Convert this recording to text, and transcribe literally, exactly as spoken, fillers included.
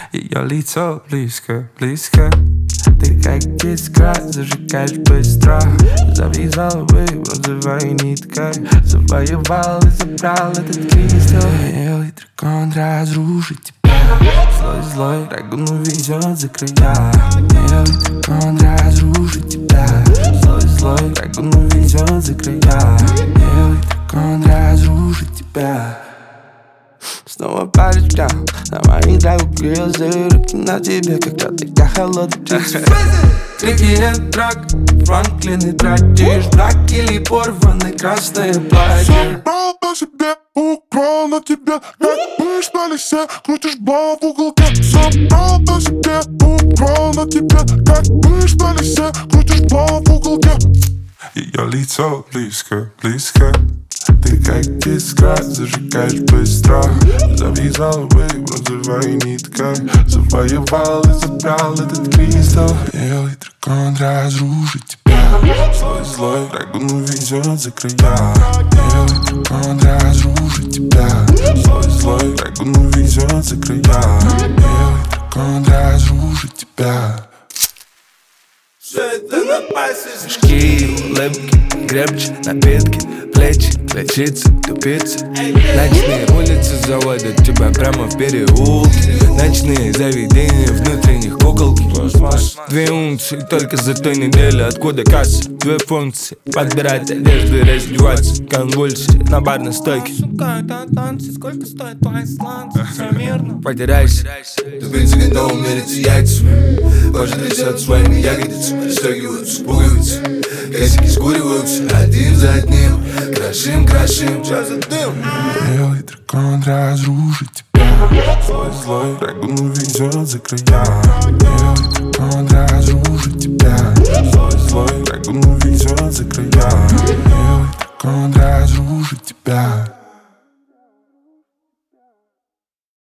Ее лицо близко, близко. Ты как искра, зажигаешь быстро. Завязала бы бронзовой ниткой. Завоевал и забрал этот кристалл. Белый дракон разрушит тебя. Злой, злой дракон увезет за края. Белый дракон разрушит тебя. Злой, злой дракон увезет за края. Белый дракон разрушит тебя. Снова палец взял на моих дорогах грязы. Руки на тебе, когда ты как холодный птица. Крики нет драк, Франклин и тратишь. Брак или порванное красное платье. Собрал на себе, украл на тебе. Как мышь на лесе, крутишь бал в уголке. Собрал на себе, украл на тебе. Как мышь на лесе, крутишь бал в уголке. Ее лицо близко, близко. Ты как искра, зажигаешь быстро. Завязал бы бронзовой ниткой. Завоевал и забрал этот кристалл. Белый дракон разрушит тебя. Злой, злой дракон увезет за края. Белый дракон разрушит тебя. Злой, злой дракон увезет за края. Белый дракон разрушит тебя. Все это на пасе. Мешки, улыбки, крепче, напитки, плечи, ключицы, тупицы. Ночные улицы заводят тебя прямо в переулке. Ночные заведения внутренних куколки. Две унции только за той недели. Откуда касса? Две функции. Подбирать одежду и раздеваться. Конвульсии на барной стойке. Сука, это танцы. Сколько стоит твои сланцы? Все мирно. Потеряйся. Ты в принципе готова умереть яйцами. Кожа трясет своими ягодицами. Расстегиваются пуговицы. Косики скуриваются один за одним. Крошим, крошим, чё за дым? Белый дракон разрушит тебя. Злой, злой дракон увезет за края. Белый дракон разрушит тебя. Злой, злой дракон увезет за края. Белый дракон разрушит тебя.